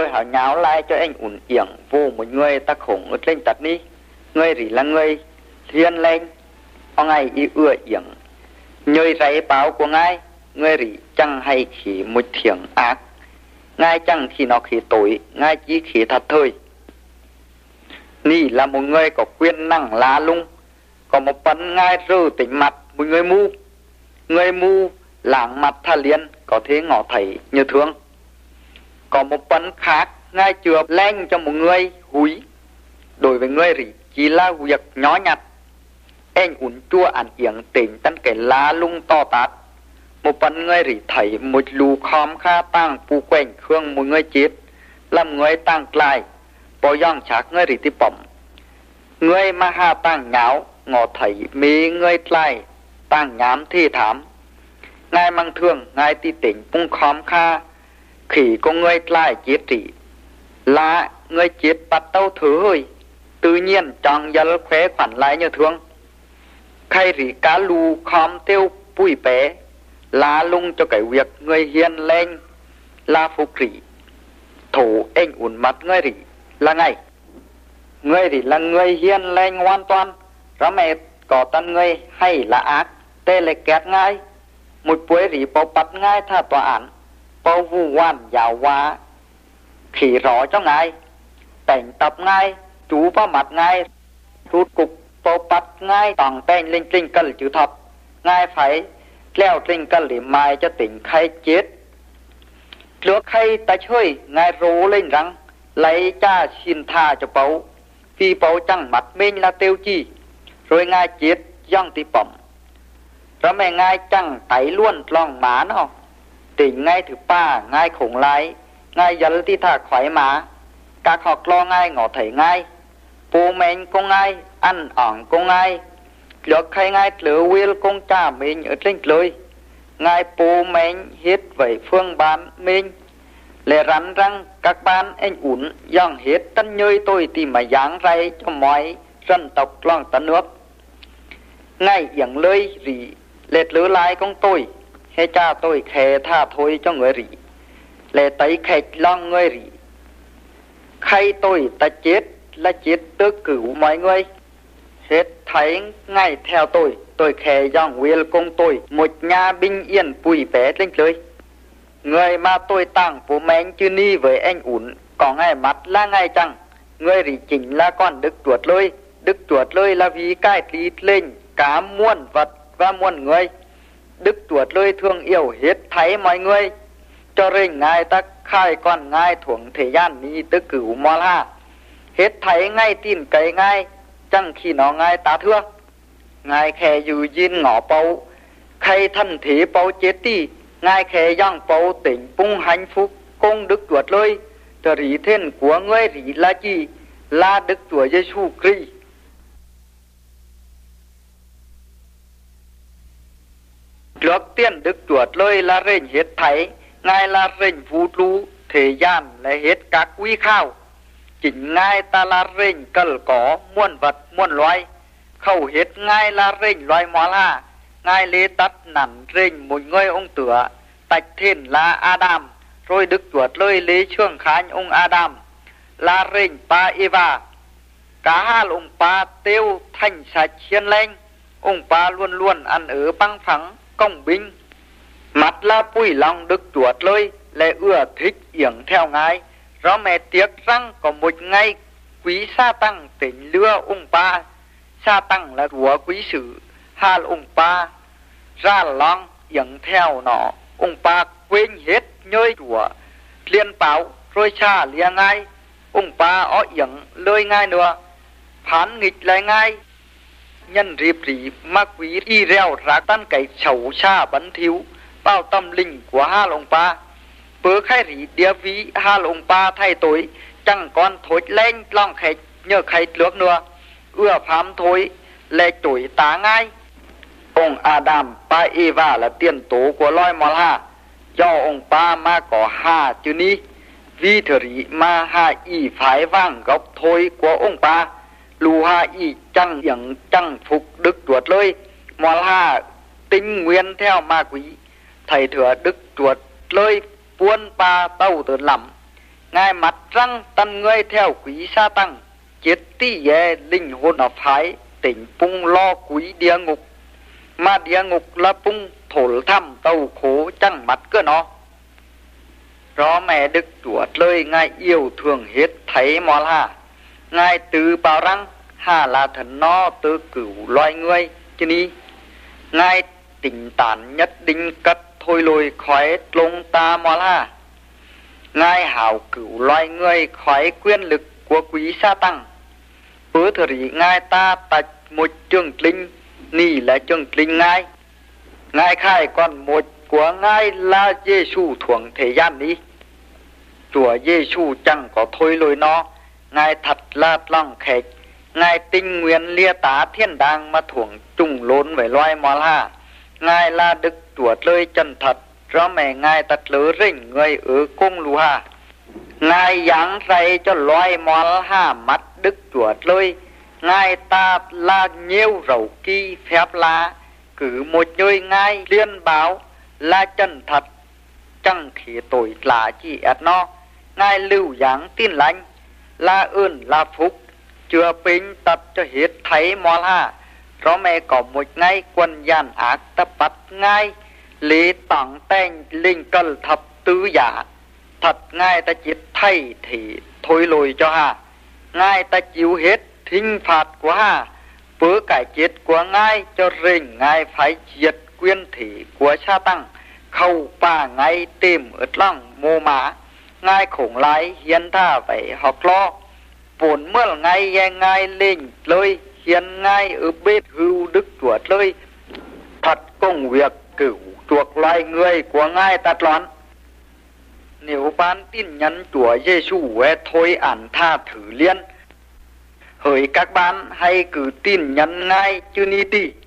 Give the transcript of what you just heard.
hảo nháo lại cho anh ủn yểng vô một người ta khổng ướt lên tật đi. Người rỉ là người thiên lên. Ông ai y ưa yểng. Nhơi ráy báo của ngài. Người rỉ chẳng hay khí một thiểng ác. Ngài chẳng khi nó khí tối. Ngài chỉ khí thật thôi. Nì là một người có quyền năng lá lung. Có một phần ngài rư tỉnh mặt một người mù. Người mù lạng mặt tha liên có thể ngỏ thấy như thương. Có một phần khác ngài chừa lên cho một người húi. Đối với người rỉ chỉ là việc nhỏ nhặt. Anh ủn chua ảnh yểng tỉnh tân cái lá lung to tát. Một phần người rỉ thấy một lù khóm kha tăng phù quanh khương một người chết. Làm người tăng lại. Bỏ dòng chắc người rỉ tí bỏng. Người mà hà tăng nháo ngỏ thấy mê người lại tăng nhám thi thám. Ngài mang thương ngài tí tỉnh phung khóm kha. Khi có người lại chết rỉ là người chết bắt đầu thứ hơi. Tự nhiên chẳng dân khỏe khoản lại như thương. Khai rỉ cá lù khóm tiêu bùi bé. Lá lung cho cái việc người hiền lên là phục rỉ. Thủ anh ủn mặt người rỉ là ngay. Người rỉ là người hiền lên hoàn toàn. Rõ mẹ có tân người hay là ác. Tê lại kẹt ngay. Một buổi rỉ bảo bắt ngay tha tòa án. Bảo vụ quan giáo hóa. Khỉ rõ cho ngài. Cảnh tập ngài. Chú vào mặt ngài. Rút cục bảo bắt ngài. Toàn tên linh trinh cân chữ thật. Ngài phải leo trinh cân để mai cho tỉnh khai chết. Trước khi ta chơi. Ngài rú lên rằng. Lấy cha xin tha cho bảo. Vì bảo chẳng mặt mình là tiêu chi. Rồi ngài chết dòng tí bỏng. Rồi mẹ ngài chẳng thấy luôn lòng má nó. Tỉnh ngay thứ ba ngài khủng lại. Ngài dẫn tí thả khỏi má. Các học lo ngài ngỏ thấy ngài. Bố mình của ngài. Ăn ỏng của ngài. Lúc khi ngài lửa will công cha mình ở trên lưới. Ngài bố mình hết với phương bán mình. Lẽ rắn răng các bạn anh ủn dòng hết tân nhơi tôi tìm mà dáng ray cho mọi dân tộc lòng tân nước. Ngài yểng lơi rỉ lệch lứa lại con tôi. Hay cha tôi khẽ tha thôi cho người rỉ. Lẽ tấy khạch lòng người rỉ. Khi tôi ta chết là chết tước cửu mọi người. Hết thấy ngay theo tôi khẽ dòng will công tôi. Một nhà binh yên bùi bé lên lưới. Người mà tôi tặng của mình chứ ni với anh ủn. Có ngay mắt là ngay chẳng. Người rỉ chính là con Đức Chuột Lôi. Đức Chuột Lôi là vì cải trí lên cả muôn vật và muôn người. Đức Chuột Lôi thương yêu hết thấy mọi người. Cho nên ngài ta khai con ngài thuồng thế gian ni tức cửu mò la. Hết thấy ngay tin cậy ngài. Chẳng khi nó ngài ta thương. Ngài khẽ dù dinh ngõ bầu. Khay thân thế bầu chết đi. Ngài khẽ dòng bầu tỉnh bung hạnh phúc. Công Đức Chuột Lôi. Trở rỉ thiên của người rỉ là gì? Là Đức Chúa Giêsu Christ. Trước tiên Đức Chuột Lôi là rình hết thấy. Ngài là rình vũ trụ. Thế gian là hết các quý khao. Chính Ngài ta là rình cẩn có muôn vật muôn loài. Khẩu hết Ngài là rình loài mò la. Ngài lê tắt nắn rình một người ông tựa. Tạch thiên là Adam. Rồi Đức Chuột Lôi lê trường khánh ông Adam. Là rình ba Eva. Cả hai ông ba tiêu thành sạch chiên lên. Ông ba luôn luôn ăn ở băng phẳng công binh. Mặt là bùi lòng Đức Chuột Lôi lại ưa thích yểng theo ngài. Rõ mẹ tiếc rằng có một ngày quý sa tăng tỉnh lừa ông ba. Sa tăng là rùa quý sử. Hai ông ba ra lòng yểng theo nó. Ông ba quên hết nhơi rùa liên báo rồi xa lìa ngài. Ông ba ó yểng lời ngài nữa. Phán nghịch lại ngài. Nhân dịp rỉ mà quý y reo rác tan cái xấu xa bắn thiếu vào tâm linh của hai ông ba. Bữa khai rỉ địa ví hai ông ba thay tối chẳng còn thối lên lòng khách nhờ khách nước nữa. Ưa phám thối lệ tuổi tá ngay. Ông Adam ba Eva là tiền tố của loài mò la. Do ông ba mà có hà chứ ni. Vì thừa rỉ mà hà y phái vàng gốc thôi của ông ba. Lù hà y chẳng yểng chẳng phục Đức Chuột Lôi. Mò la tinh nguyên theo ma quý. Thầy thừa Đức Chuột Lôi buôn ba tàu từ lắm. ngài mặt răng tân người theo quý sa tăng chết tí ye linh hồn ở phái tỉnh pung lo quý địa ngục mà địa ngục là pung thổ thăm tàu khổ chẳng mặt cơ nó rõ mẹ Đức Chúa lời ngài yêu thương hết thấy mò hà ngài tự bảo rằng hà là thần nó tự cửu loài người chứ ni ngài tình tản nhất định cất thôi lùi khỏi lông ta mò hà ngài hảo cửu loài người khỏi quyền lực của quý sa tăng bữa thời ngài ta tạch một chương linh nì là chương linh ngài khai còn một của ngài là Giê-xu thuồng thế gian đi Chúa Giê-xu chẳng có thôi lùi nó ngài thật là lòng khếch ngài tình nguyện lia tá thiên đàng mà thuồng trùng lốn với loài mò hà ngài là Đức Chúa lời chân thật do mẹ ngài tật lỡ rình người ở cung lù hà ngài giảng dạy cho loài mò hà mắt Đức Chúa lời ngài ta là nhiều rầu kỳ phép lạ cứ một nơi ngài liên báo là chân thật chẳng khí tội lạ chỉ ép nó ngài lưu giảng tin lành là ơn là phúc chưa bình tật cho hết thấy mò hà do mẹ có một ngày quân gian ác ta bắt ngài lý tặng tên linh cân thập tứ giả thật ngài ta chết thay thì thôi lùi cho hà ngài ta chịu hết thinh phạt của hà với cái chết của ngài cho rình ngài phải diệt quyền thị của sa tăng khâu và ngài tìm ở lòng mô mã ngài khủng lại hiến tha vậy học lo vốn mơ ngài ngài lên lời hiến ngài ở bên hưu Đức Chúa lời thật công việc cửu chuộc loài người của ngài tạt loạn nếu ban tin nhắn Chúa Giê-xu thôi ảnh tha thử liên hỡi các bạn hay cứ tin nhắn ngài chứ ni ti